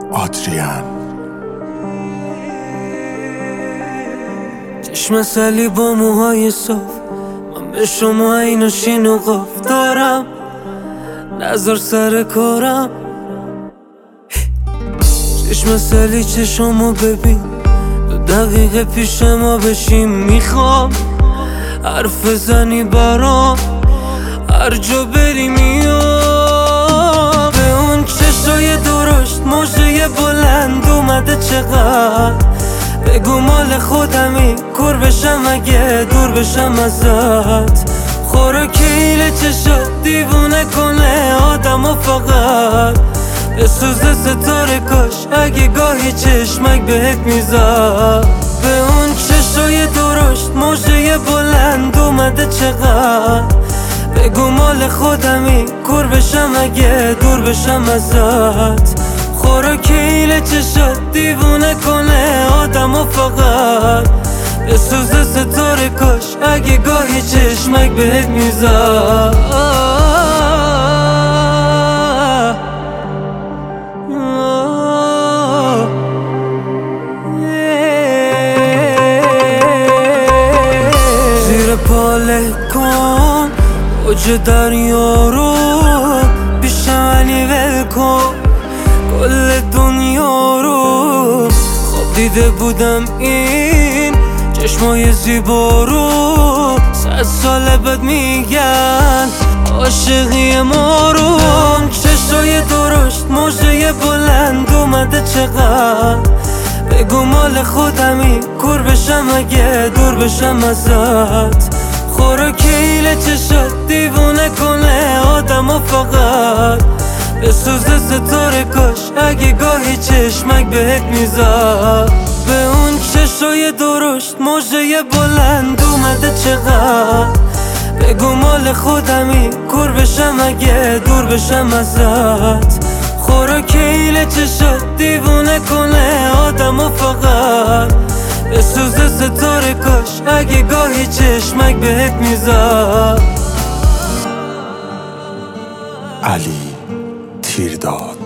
آدریان. چشم سلی با موهای صاف، من به شما اینو شین و قاف دارم، نظر سر کارم. چشم سلی چشمو ببین، 2 دقیقه پیش ما بشیم. میخوام حرف زنی برام، هر جا بری میام. به اون چشای درشت موجه بلند اومده چقدر، بگو مال خودمی، کور بشم اگه دور بشم ازت. خوراکیل چشات دیوونه کنه آدمو، فقط بسوزه ستاره کاش اگه گاهی چشمک بهت میزد. به اون چشای درشت موجه بلند اومده چقدر، بگو مال خودمی، کور بشم اگه دور بشم ازت. خوراکیل چشات دیوونه کنه آدمو، فقط بسوزه ستاره کاش اگه گاهی چشمک بهت میزد. زیر پاله کن اوج دریا رو، بیشم علی ول کن کل دنیا رو. خواب دیده بودم این چشمای زیبا رو، 100 سال بعد میگن عاشقی ما رو. چشای درشت موجه بلند اومده چقدر، بگو مال خودمی، کور بشم اگه دور بشم ازت. خوراکیل چشات دیوونه کنه آدمو، فقط بسوزه ستاره کاش اگه گاهی چشمک بهت میزد. به اون چشای درشت موجه بلند اومده چقدر، بگو مال خودمی، کور بشم اگه دور بشم ازت. خوراکیل چشات دیوونه کنه آدمو، فقط بسوزه ستاره کاش اگه گاهی چشمک بهت میزد. علی تیرداد.